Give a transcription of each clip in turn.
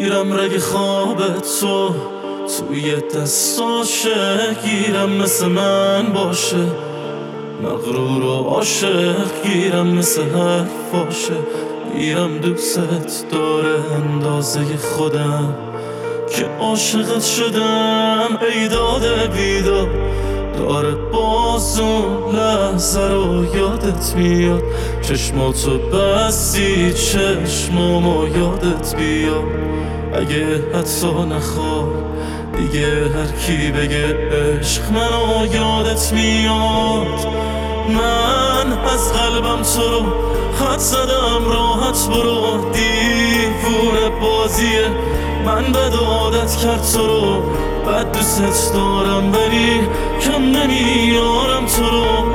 میرم رگ خواب تو توی دستاشه، گیرم مثل من باشه، مغرور و عاشق گیرم مثل حرفاشه. میرم دوست داره اندازه خودم که عاشقت شدم. ای داده بیداد داره باز اون لحظه رو یادت میاد. چشماتو بستی چشمامو یادت بیاد. اگه حتی نخوای دیگه هر کی بگه عشق منو یادت میاد. من از قلبم تو رو خط زدم، راحت برو، دیوونه بازیه. من بد عادت کرد تو رو، بد دوست دارم ولی کم نمیارم تو رو.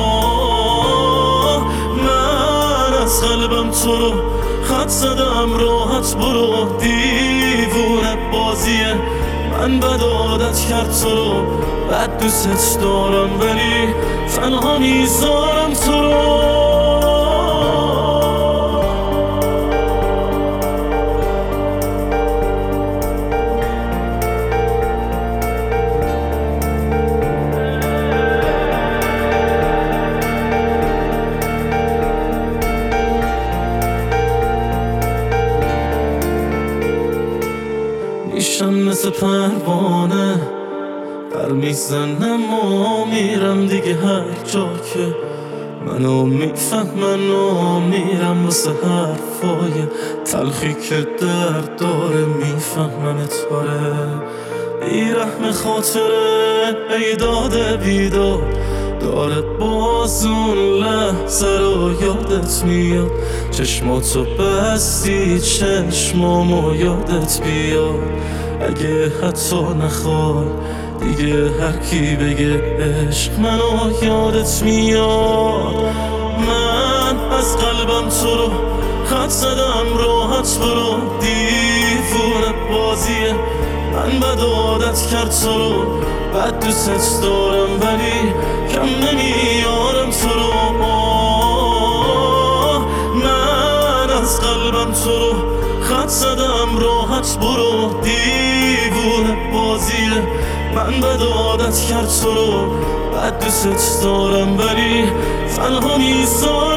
من از قلبم تو رو خط زدم، راحت برو، دیوونه بازیه. من بد عادت کرد تو رو، بد دوست دارم ولی تنها میذارم تو رو. میشم مثل پروانه پر میزنم و میرم دیگه هر جا که منو میفهمن و میرم واسه حرفای تلخی که درد داره. میفهمنت آره، بیرحم خاطره. ای داده بیداد داره باز اون لحظه رو یادت میاد. چشماتو بستی چشمامو یادت بیاد. اگه حتی نخوای دیگه هر کی بگه عشق منو یادت میاد. من از قلبم تو رو خط زدم، راحت برو، دیوونه بازیه. من بد عادت کرد تو رو، بد دوست دارم ولی کم نمیارم تو رو. من از قلبم تو رو خط زدم، راحت برو، دیوونه بازیه. من بد عادت کرد تو رو، بد دوست دارم ولی تنها میذارم